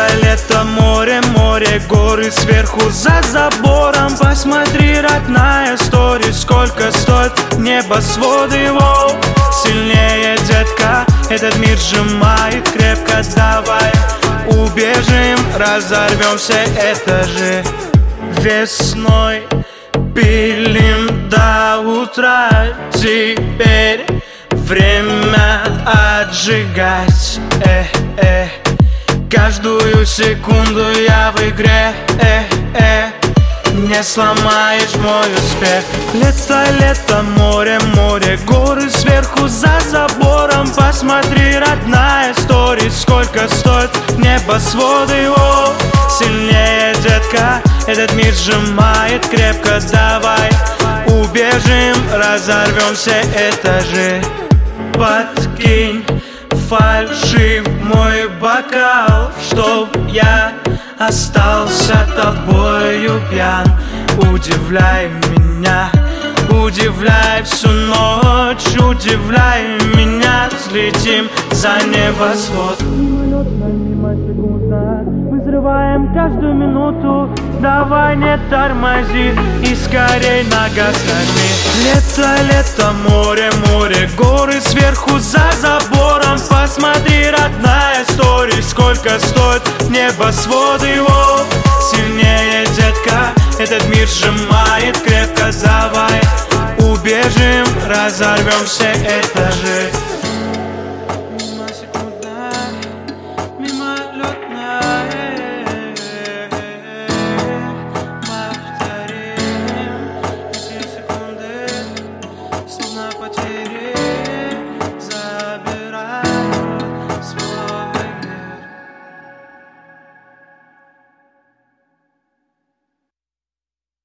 лето, море, море, горы сверху за забором. Посмотри, родная, стори, сколько стоит небосвод его. Сильнее, детка, этот мир сжимает крепко. Давай убежим, разорвемся, это же весной. Пилим до утра, теперь время отжигать. Каждую секунду я в игре. Не сломаешь мой успех. Лето, лето, море, море, горы сверху за забором. Посмотри, родная, стори, сколько стоит небосвод его. Сильнее, детка, этот мир сжимает крепко. Давай убежим, разорвемся, этажи. Подкинь фальши в мой бокал, чтоб я остался тобою пьян. Удивляй меня, удивляй всю ночь, удивляй меня. Взлетим за небосвод. Мимолетно, мимо секунда, мы взрываем каждую минуту. Давай не тормози и скорей на газ нажми. Лето, лето, море, море, горы сверху за забором. Посмотри, родная, стори, сколько стоит небосвод его. Сильнее, детка, этот мир сжимает крепко. Давай убежим, разорвемся, этажи.